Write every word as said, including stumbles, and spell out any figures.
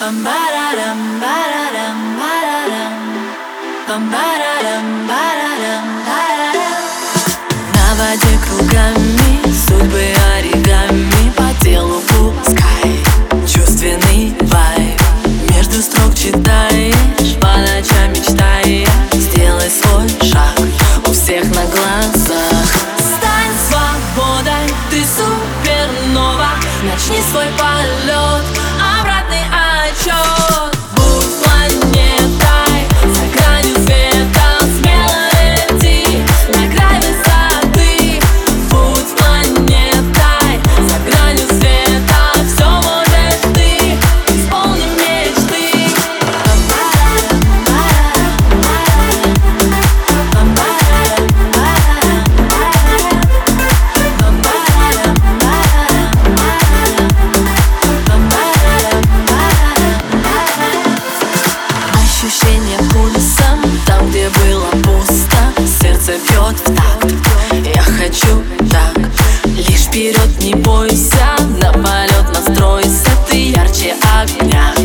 Бам-барарам, барарам, барарам. Бам-барарам, барарам, барарам. На воде кругами, судьбы оригами, по телу пускай чувственный вайб. Между строк читаешь, по ночам мечтаешь. Сделай свой шаг у всех на глазах. Стань свободой, ты супернова. Начни свой полет, обратный отчет. Будь планетой, за гранью света, смело лети на край высоты. Будь планетой, за гранью света, все можешь ты, исполни мечты. Ощущение пульсом, там, где было пусто, сердце бьет в такт. Я хочу так, лишь вперед не бойся, на полет настройся, ты ярче огня.